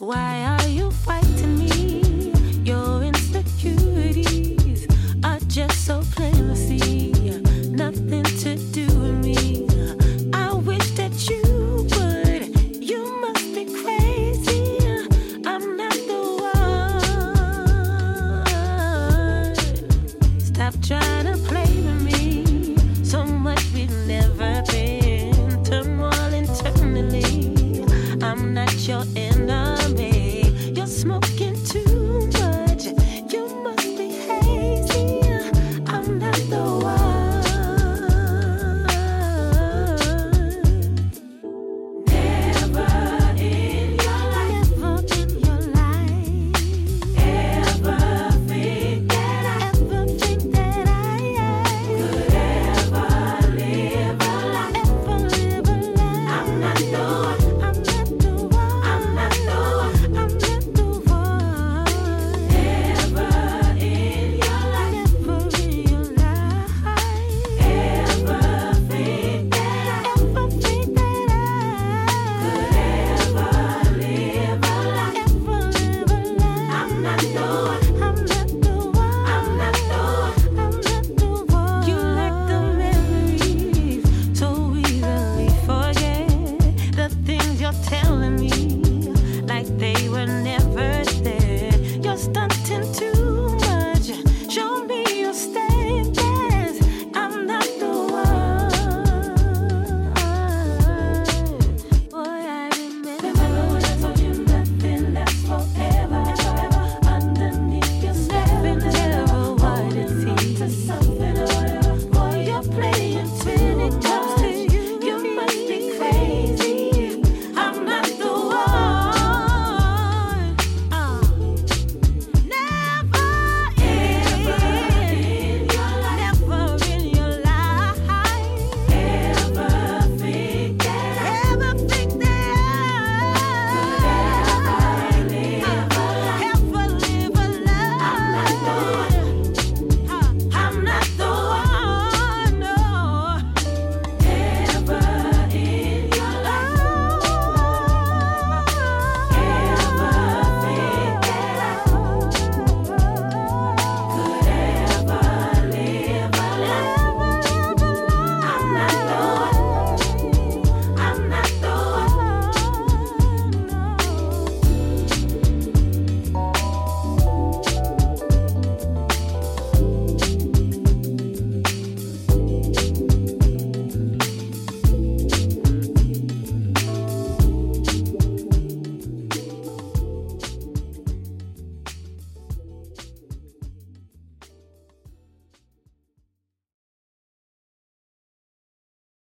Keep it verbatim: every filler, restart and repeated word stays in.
Why are you fighting me? Your insecurities are just so plain to see. Nothing to do with me. I wish that you would. You must be crazy. I'm not the one. Stop trying to play with me. So much we've never been. Turmoil internally. I'm not your enemy.